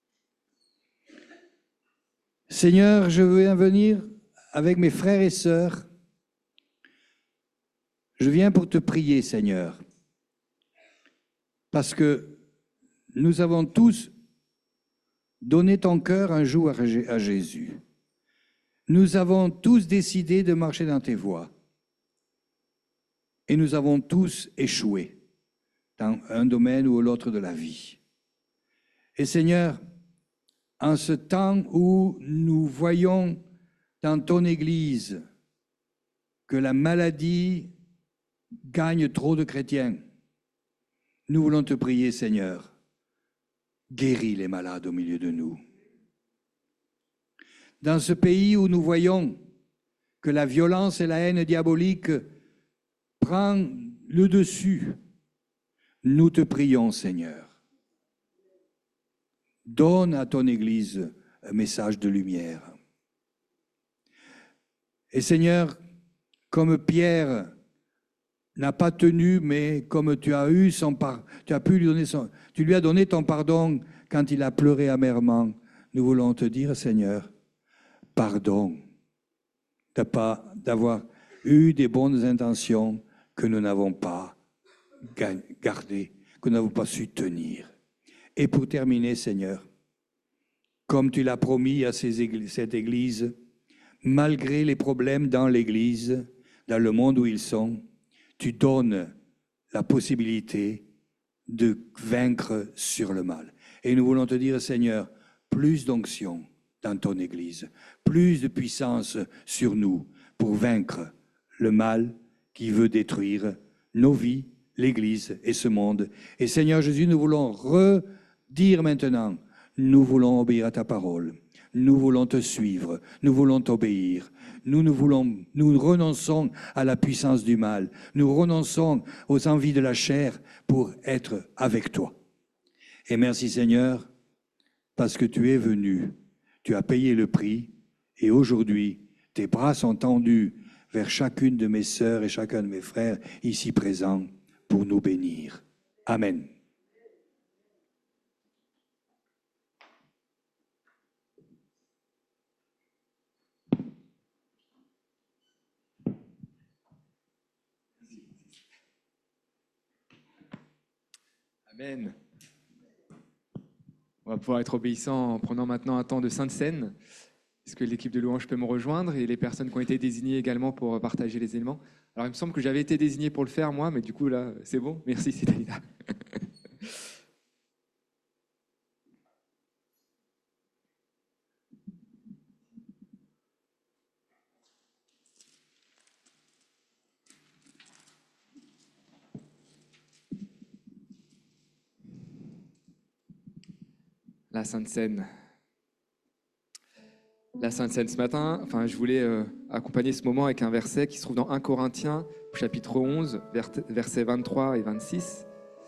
Seigneur, je veux venir avec mes frères et sœurs. Je viens pour te prier, Seigneur, parce que nous avons tous donné ton cœur un jour à Jésus. Nous avons tous décidé de marcher dans tes voies. Et nous avons tous échoué dans un domaine ou l'autre de la vie. Et Seigneur, en ce temps où nous voyons dans ton Église que la maladie gagne trop de chrétiens, nous voulons te prier, Seigneur, guéris les malades au milieu de nous. Dans ce pays où nous voyons que la violence et la haine diabolique prennent le dessus, nous te prions, Seigneur. Donne à ton Église un message de lumière. Et Seigneur, comme Pierre n'a pas tenu, mais comme tu as eu son par, tu as pu lui donner son, tu lui as donné ton pardon quand il a pleuré amèrement, nous voulons te dire, Seigneur, pardon de pas d'avoir eu des bonnes intentions que nous n'avons pas gardées, que nous n'avons pas su tenir. Et pour terminer, Seigneur, comme tu l'as promis à ces églises, cette Église, malgré les problèmes dans l'Église, dans le monde où ils sont, tu donnes la possibilité de vaincre sur le mal. Et nous voulons te dire, Seigneur, plus d'onction dans ton Église, plus de puissance sur nous pour vaincre le mal qui veut détruire nos vies, l'Église et ce monde. Et Seigneur Jésus, nous voulons redire maintenant, nous voulons obéir à ta parole, nous voulons te suivre, nous voulons t'obéir. Nous, nous, voulons, nous renonçons à la puissance du mal, nous renonçons aux envies de la chair pour être avec toi. Et merci Seigneur, parce que tu es venu, tu as payé le prix, et aujourd'hui, tes bras sont tendus vers chacune de mes sœurs et chacun de mes frères ici présents pour nous bénir. Amen. Amen. On va pouvoir être obéissant en prenant maintenant un temps de Sainte Seine. Est-ce que l'équipe de louange peut me rejoindre et les personnes qui ont été désignées également pour partager les éléments? Alors, il me semble que j'avais été désigné pour le faire, moi, mais du coup, là, c'est bon. Merci, Cédalina. La Sainte Seine. La Sainte Seine ce matin, enfin, je voulais euh, accompagner ce moment avec un verset qui se trouve dans un Corinthiens, chapitre onze, versets vingt-trois et vingt-six.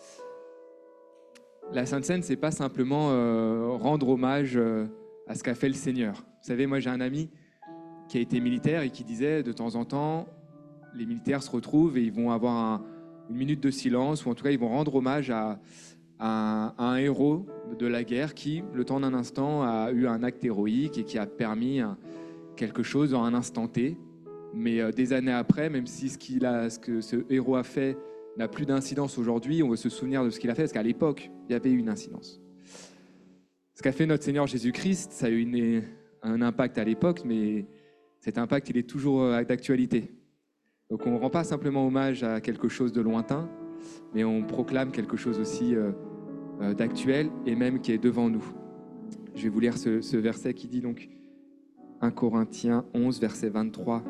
La Sainte Seine, c'est pas simplement euh, rendre hommage euh, à ce qu'a fait le Seigneur. Vous savez, moi j'ai un ami qui a été militaire et qui disait de temps en temps, les militaires se retrouvent et ils vont avoir un, une minute de silence, ou en tout cas ils vont rendre hommage à Un, un héros de la guerre qui, le temps d'un instant, a eu un acte héroïque et qui a permis un, quelque chose en un instant T. Mais euh, des années après, même si ce, qu'il a, ce que ce héros a fait n'a plus d'incidence aujourd'hui, on veut se souvenir de ce qu'il a fait, parce qu'à l'époque, il y avait eu une incidence. Ce qu'a fait notre Seigneur Jésus-Christ, ça a eu une, un impact à l'époque, mais cet impact, il est toujours d'actualité. Donc on ne rend pas simplement hommage à quelque chose de lointain, mais on proclame quelque chose aussi euh, euh, d'actuel et même qui est devant nous. Je vais vous lire ce, ce verset qui dit donc un Corinthiens onze, versets vingt-trois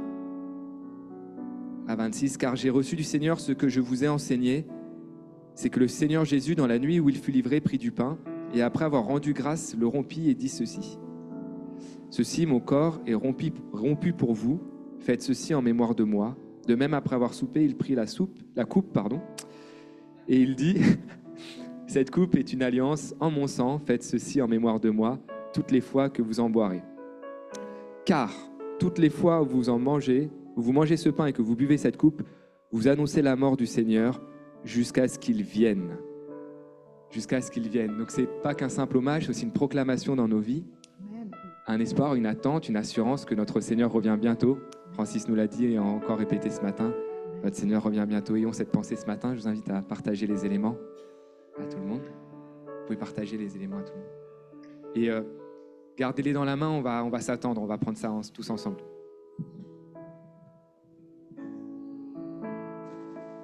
à vingt-six. « Car j'ai reçu du Seigneur ce que je vous ai enseigné, c'est que le Seigneur Jésus, dans la nuit où il fut livré, prit du pain, et après avoir rendu grâce, le rompit et dit ceci. Ceci, mon corps, est rompu, rompu pour vous, faites ceci en mémoire de moi. De même, après avoir soupé, il prit la, soupe, la coupe, pardon, et il dit, cette coupe est une alliance en mon sang, faites ceci en mémoire de moi, toutes les fois que vous en boirez. Car toutes les fois où vous en mangez, où vous mangez ce pain et que vous buvez cette coupe, vous annoncez la mort du Seigneur jusqu'à ce qu'il vienne. Jusqu'à ce qu'il vienne. Donc c'est pas qu'un simple hommage, c'est aussi une proclamation dans nos vies, un espoir, une attente, une assurance que notre Seigneur revient bientôt. Francis nous l'a dit et a encore répété ce matin. Notre Seigneur revient bientôt. Ayons cette pensée ce matin. Je vous invite à partager les éléments à tout le monde. Vous pouvez partager les éléments à tout le monde. Et euh, gardez-les dans la main, on va, on va s'attendre, on va prendre ça en, tous ensemble.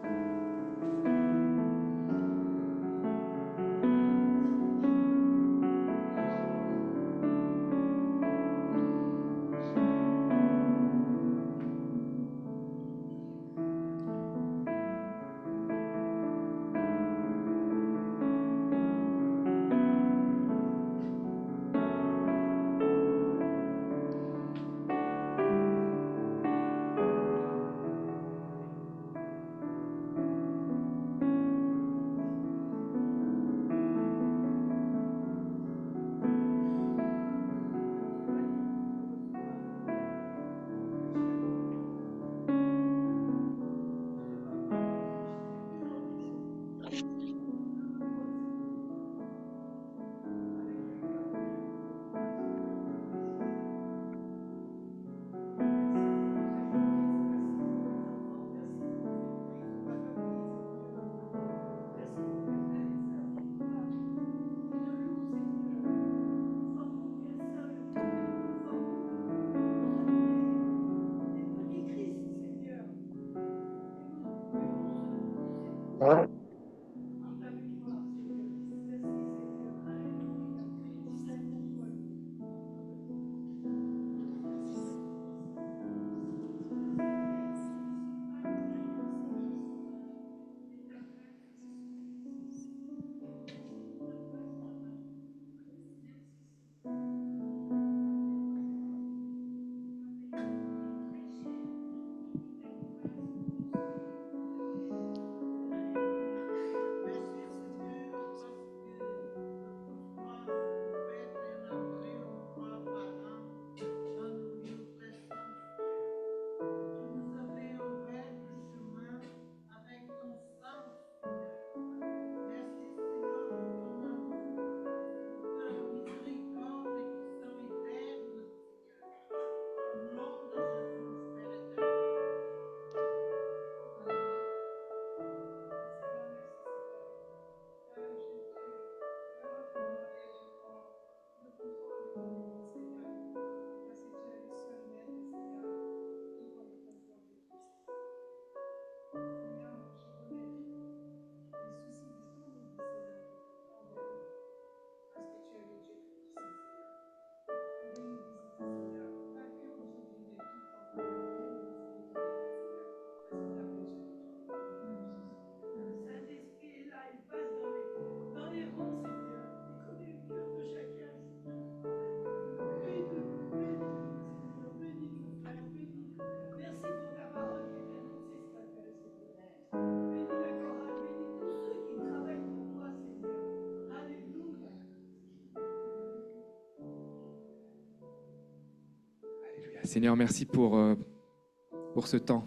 Seigneur, merci pour, euh, pour ce temps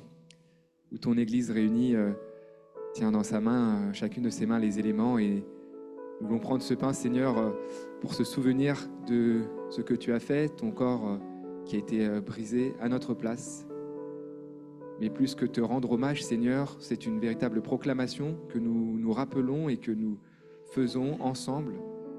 où ton Église réunie euh, tient dans sa main, euh, chacune de ses mains, les éléments. Et nous voulons prendre ce pain, Seigneur, euh, pour se souvenir de ce que tu as fait, ton corps euh, qui a été euh, brisé à notre place. Mais plus que te rendre hommage, Seigneur, c'est une véritable proclamation que nous nous rappelons et que nous faisons ensemble,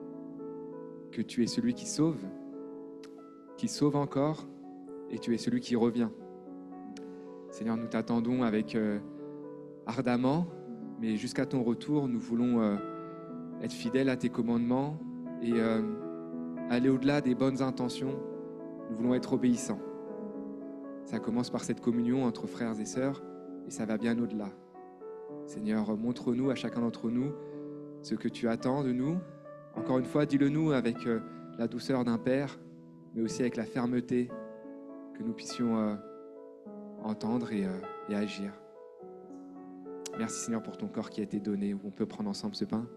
que tu es celui qui sauve, qui sauve encore, et tu es celui qui revient. Seigneur, nous t'attendons avec euh, ardemment, mais jusqu'à ton retour, nous voulons euh, être fidèles à tes commandements et euh, aller au-delà des bonnes intentions. Nous voulons être obéissants. Ça commence par cette communion entre frères et sœurs et ça va bien au-delà. Seigneur, montre-nous à chacun d'entre nous ce que tu attends de nous. Encore une fois, dis-le-nous avec euh, la douceur d'un père, mais aussi avec la fermeté que nous puissions euh, entendre et, euh, et agir. Merci Seigneur pour ton corps qui a été donné, où on peut prendre ensemble ce pain.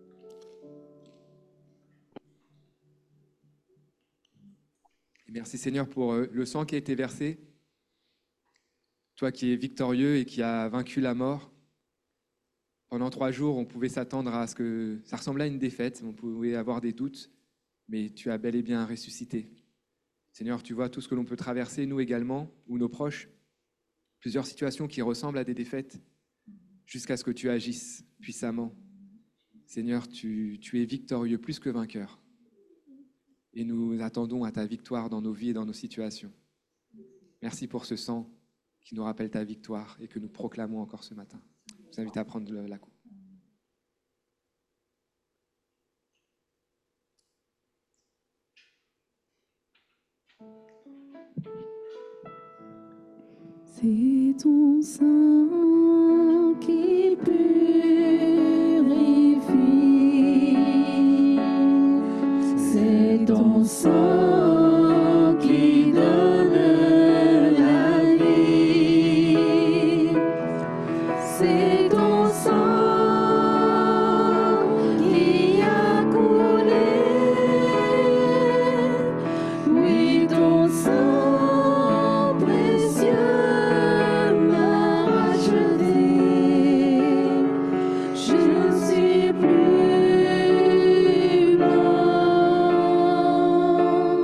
Et merci Seigneur pour euh, le sang qui a été versé. Toi qui es victorieux et qui as vaincu la mort. Pendant trois jours, on pouvait s'attendre à ce que ça ressemblait à une défaite, on pouvait avoir des doutes, mais tu as bel et bien ressuscité. Seigneur, tu vois tout ce que l'on peut traverser, nous également, ou nos proches, plusieurs situations qui ressemblent à des défaites, jusqu'à ce que tu agisses puissamment. Seigneur, tu, tu es victorieux plus que vainqueur. Et nous attendons à ta victoire dans nos vies et dans nos situations. Merci pour ce sang qui nous rappelle ta victoire et que nous proclamons encore ce matin. Je vous invite à prendre la coupe. C'est ton sang qui purifie, c'est ton sang qui donne la vie, c'est ton sang qui a coulé, oui ton sang précieux. Je ne suis plus blanc.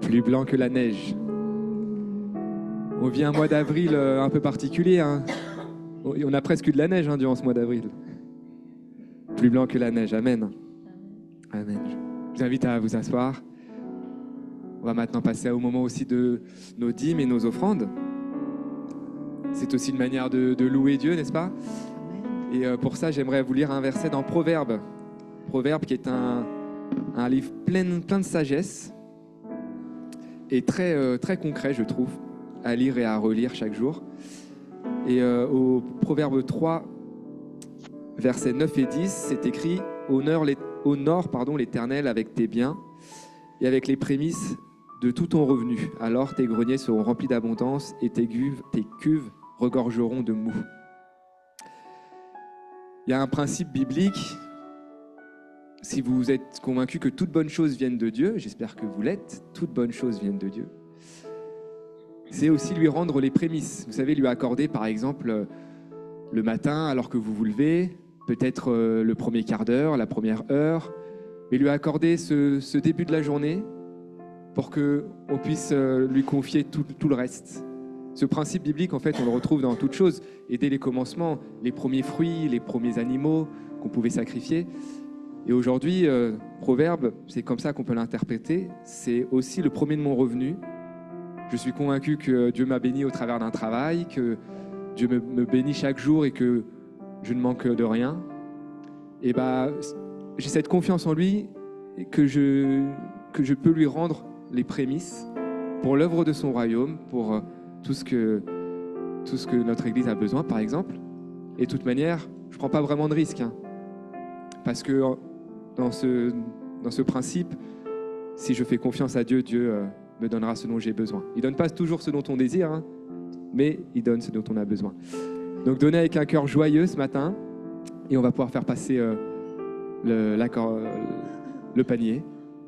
plus blanc que la neige. On vit un mois d'avril euh, un peu particulier. Hein. On a presque eu de la neige hein, durant ce mois d'avril. Plus blanc que la neige. Amen. Amen. Je vous invite à vous asseoir. On va maintenant passer au moment aussi de nos dîmes et nos offrandes. C'est aussi une manière de, de louer Dieu, n'est-ce pas? Et euh, pour ça, j'aimerais vous lire un verset dans Proverbes. Proverbes qui est un, un livre plein, plein de sagesse et très, euh, très concret, je trouve, à lire et à relire chaque jour. Et euh, au Proverbe trois, versets neuf et dix, c'est écrit « Honore, les, honore pardon, l'Éternel avec tes biens et avec les prémices de tout ton revenu. Alors tes greniers seront remplis d'abondance et tes cuves, tes cuves regorgeront de mou. » Il y a un principe biblique. Si vous êtes convaincu que toute bonne chose vienne de Dieu, j'espère que vous l'êtes, toute bonne chose vienne de Dieu, c'est aussi lui rendre les prémices. Vous savez, lui accorder par exemple le matin alors que vous vous levez, peut-être le premier quart d'heure, la première heure, mais lui accorder ce, ce début de la journée pour qu'on puisse lui confier tout, tout le reste. Ce principe biblique, en fait, on le retrouve dans toutes choses. Et dès les commencements, les premiers fruits, les premiers animaux qu'on pouvait sacrifier. Et aujourd'hui, euh, Proverbe, c'est comme ça qu'on peut l'interpréter. C'est aussi le premier de mon revenu. Je suis convaincu que Dieu m'a béni au travers d'un travail, que Dieu me, me bénit chaque jour et que je ne manque de rien. Et bah, j'ai cette confiance en lui que je, que je peux lui rendre les prémices pour l'œuvre de son royaume, pour tout ce que, tout ce que notre Église a besoin, par exemple. Et de toute manière, je ne prends pas vraiment de risque. Hein, parce que dans ce, dans ce principe, si je fais confiance à Dieu, Dieu euh, me donnera ce dont j'ai besoin. Il ne donne pas toujours ce dont on désire, hein, mais il donne ce dont on a besoin. Donc donnez avec un cœur joyeux ce matin, et on va pouvoir faire passer euh, le, l'accord, euh, le panier.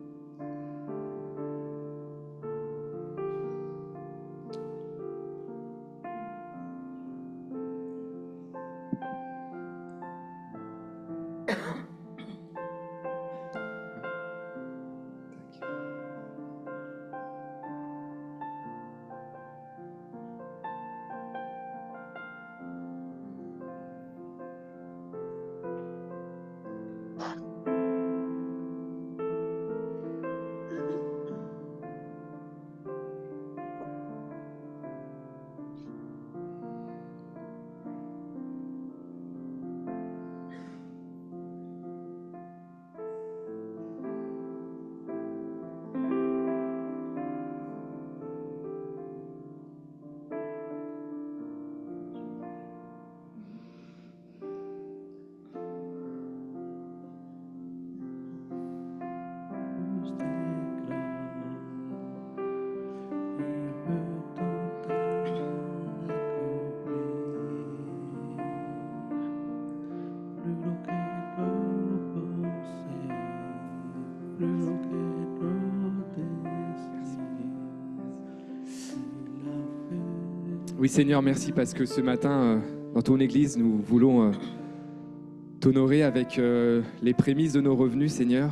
Oui Seigneur, merci parce que ce matin, euh, dans ton Église, nous voulons euh, t'honorer avec euh, les prémices de nos revenus, Seigneur.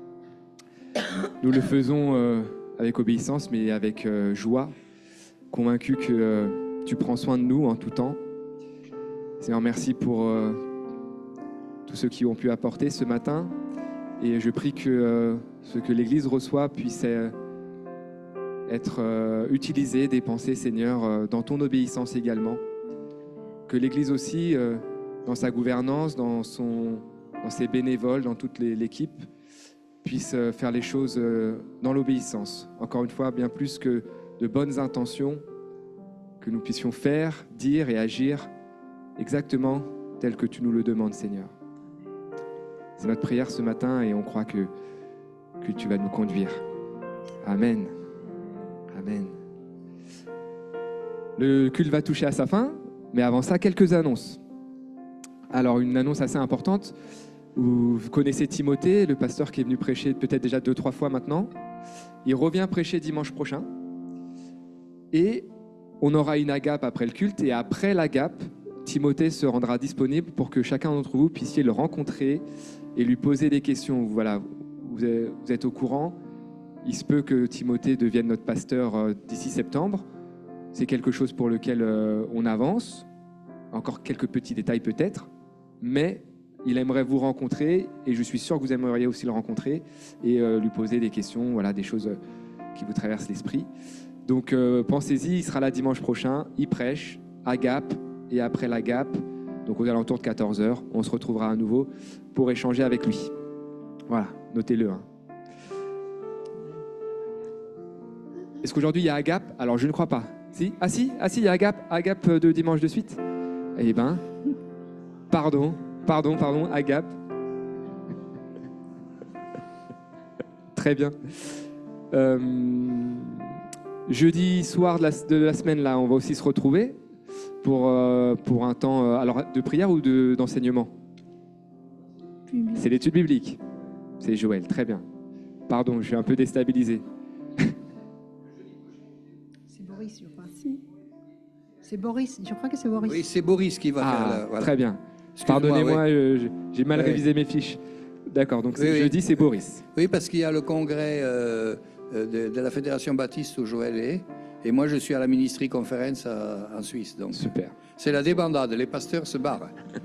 Nous le faisons euh, avec obéissance, mais avec euh, joie, convaincus que euh, tu prends soin de nous en tout temps. Seigneur, merci pour euh, tous ceux qui ont pu apporter ce matin. Et je prie que euh, ce que l'Église reçoit puisse euh, être euh, utilisé, dépensé, Seigneur, euh, dans ton obéissance également. Que l'Église aussi, euh, dans sa gouvernance, dans, son, dans ses bénévoles, dans toute les, l'équipe, puisse euh, faire les choses euh, dans l'obéissance. Encore une fois, bien plus que de bonnes intentions, que nous puissions faire, dire et agir exactement tel que tu nous le demandes, Seigneur. C'est notre prière ce matin et on croit que, que tu vas nous conduire. Amen. Amen. Le culte va toucher à sa fin, mais avant ça, quelques annonces. Alors, une annonce assez importante. Vous connaissez Timothée, le pasteur qui est venu prêcher peut-être déjà deux, trois fois maintenant. Il revient prêcher dimanche prochain. Et on aura une agape après le culte. Et après l'agape, Timothée se rendra disponible pour que chacun d'entre vous puissiez le rencontrer et lui poser des questions. Voilà, vous êtes, vous êtes au courant. il se peut que Timothée devienne notre pasteur euh, d'ici septembre. C'est quelque chose pour lequel euh, on avance. Encore quelques petits détails peut-être, mais il aimerait vous rencontrer et je suis sûr que vous aimeriez aussi le rencontrer et euh, lui poser des questions, voilà, des choses euh, qui vous traversent l'esprit. Donc euh, pensez-y, il sera là dimanche prochain, il prêche à Gap et après la Gap, donc aux alentours de quatorze heures, on se retrouvera à nouveau pour échanger avec lui. Voilà, notez-le. Hein. Est-ce qu'aujourd'hui il y a Agap? Alors je ne crois pas. Si? Ah si, ah si, il y a Agap, Agap de dimanche de suite. Eh ben, pardon, pardon, pardon, Agap. Très bien. Euh, jeudi soir de la, de la semaine, là, on va aussi se retrouver pour, euh, pour un temps euh, alors, de prière ou de, d'enseignement. C'est l'étude biblique. C'est Joël, très bien. Pardon, je suis un peu déstabilisé. C'est Boris, je crois. C'est Boris, je crois que c'est Boris. Oui, c'est Boris qui va Ah, faire la... Voilà. très bien. Excuse-moi, Pardonnez-moi, oui. euh, j'ai mal Oui. révisé mes fiches. D'accord, donc Oui, c'est oui. jeudi, c'est Boris. Oui, parce qu'il y a le congrès euh, de, de la Fédération Baptiste où Joël est. Et moi, je suis à la Ministry Conference à- en Suisse. Donc, Super. c'est la débandade. Les pasteurs se barrent.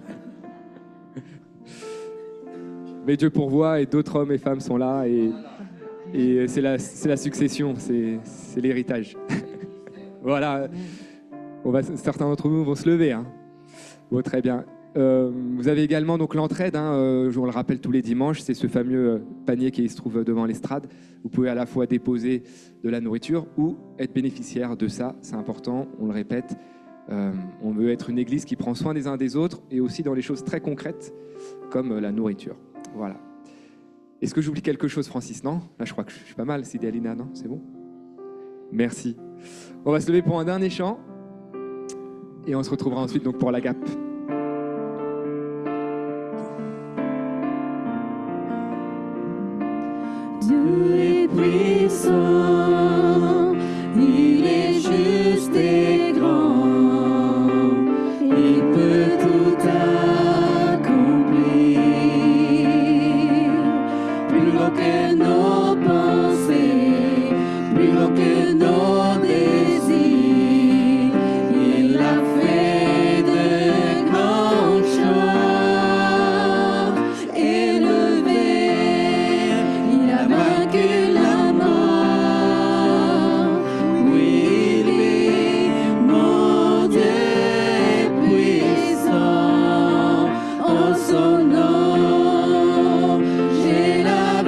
Mais Dieu pourvoit et d'autres hommes et femmes sont là et, et c'est la, c'est la succession, c'est, c'est l'héritage. Voilà, on va, certains d'entre vous vont se lever. Hein. Bon, très bien. Euh, vous avez également donc l'entraide, hein, euh, on le rappelle tous les dimanches, c'est ce fameux euh, panier qui se trouve devant l'estrade. Vous pouvez à la fois déposer de la nourriture ou être bénéficiaire de ça, c'est important, on le répète. Euh, on veut être une église qui prend soin des uns des autres et aussi dans les choses très concrètes comme euh, la nourriture. Voilà. Est-ce que j'oublie quelque chose, Francis? Non? Là, je crois que je suis pas mal. Sidi Alina, non? C'est bon? Merci. On va se lever pour un dernier chant et on se retrouvera ensuite donc pour la Gap. Dieu est puissant, il est juste et grand, il peut tout accomplir, plus loin que nos pensées, plus loin que nos désirs, il a fait de grandes choses, élevé. Il a vaincu la mort, oui, lui, mon Dieu est puissant, en son nom, j'ai la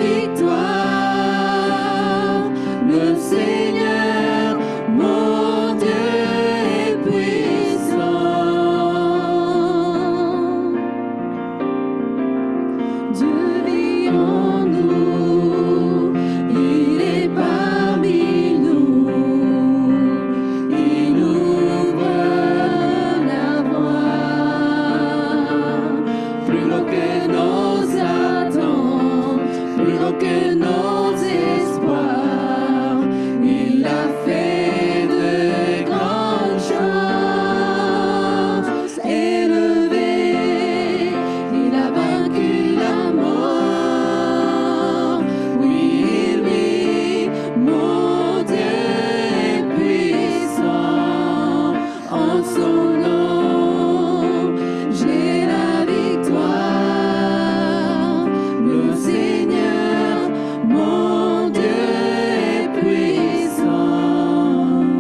victoire, le Seigneur, mon Dieu est puissant. Dieu vit en nous, il est parmi nous, il ouvre la voie, plus loin que nos attentes, plus loin que nos espoirs, il a fait de grandes choses, élevé, il a vaincu la mort, oui, lui, mon Dieu est puissant, en son nom, j'ai la victoire, le Seigneur, mon Dieu est puissant.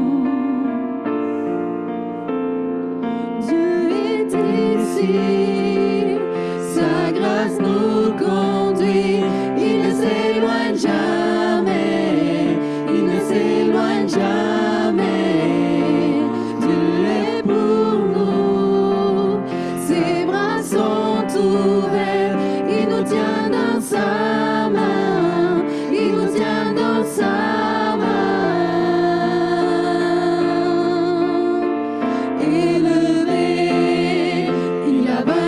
Dieu est ici, sa grâce nous conduit, il ne s'éloigne jamais, il ne s'éloigne jamais. Dieu est pour nous, ses bras sont ouverts, il nous tient dans sa main, il nous tient dans sa main. Élevé, il a vaincu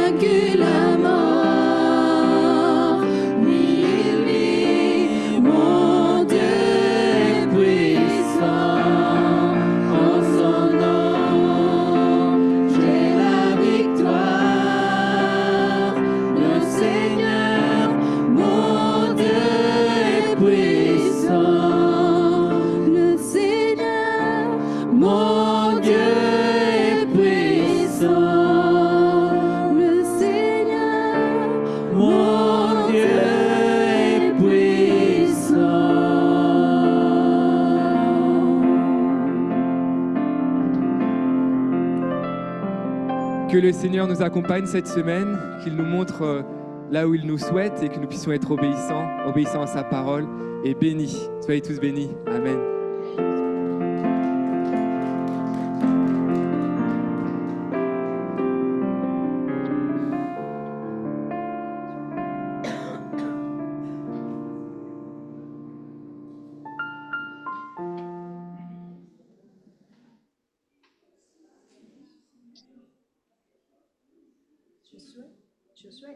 Que le Seigneur nous accompagne cette semaine, qu'il nous montre euh, là où il nous souhaite et que nous puissions être obéissants, obéissants à sa parole et bénis. Soyez tous bénis. Amen. Je souhaite. Je souhaite.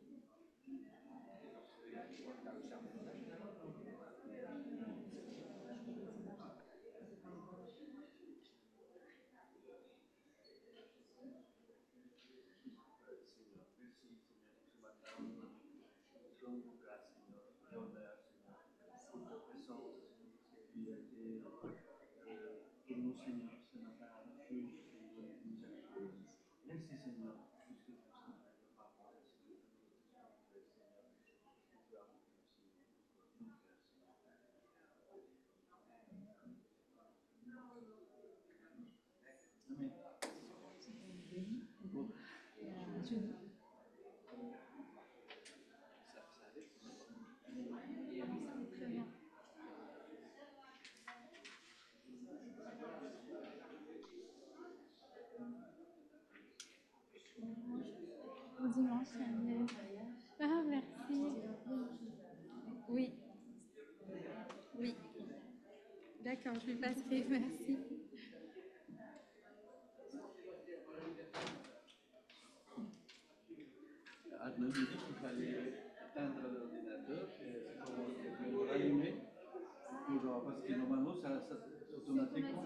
Au dimanche, Daniel. Ah, merci. Oui. Oui. D'accord, je lui passerai. Merci. Arnaud me dit qu'il fallait éteindre l'ordinateur et pour le rallumer, pour- parce que normalement, ça, ça automatiquement.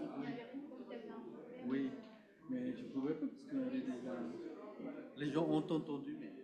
Oui, mais je ne pouvais pas parce que les gens ont entendu. Mais...